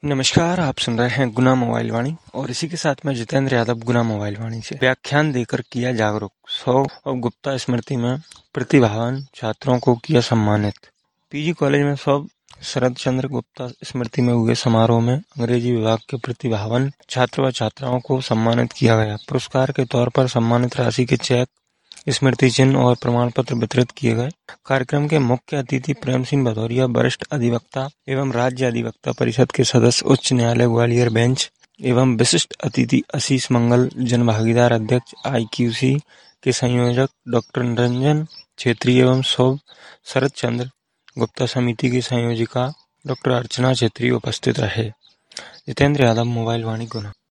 नमस्कार, आप सुन रहे हैं गुना मोबाइल वाणी और इसी के साथ मैं जितेंद्र यादव गुना मोबाइल वाणी से व्याख्यान देकर किया जागरूक। 100 और गुप्ता स्मृति में प्रतिभावान छात्रों को किया सम्मानित। पीजी कॉलेज में 100 शरद चंद्र गुप्ता स्मृति में हुए समारोह में अंग्रेजी विभाग के प्रतिभावान छात्र व छात्राओं को सम्मानित किया गया। पुरस्कार के तौर पर सम्मानित राशि के चेक, स्मृति चिन्ह और प्रमाण पत्र वितरित किए गए। कार्यक्रम के मुख्य अतिथि प्रेम सिंह भदौरिया, वरिष्ठ अधिवक्ता एवं राज्य अधिवक्ता परिषद के सदस्य, उच्च न्यायालय ग्वालियर बेंच एवं विशिष्ट अतिथि आशीष मंगल, जनभागीदार अध्यक्ष IQC के संयोजक डॉक्टर निरंजन छेत्री एवं शरद चंद्र गुप्ता समिति की संयोजिका डॉक्टर अर्चना छेत्री उपस्थित रहे। जितेंद्र यादव, मोबाइल वाणी, गुना।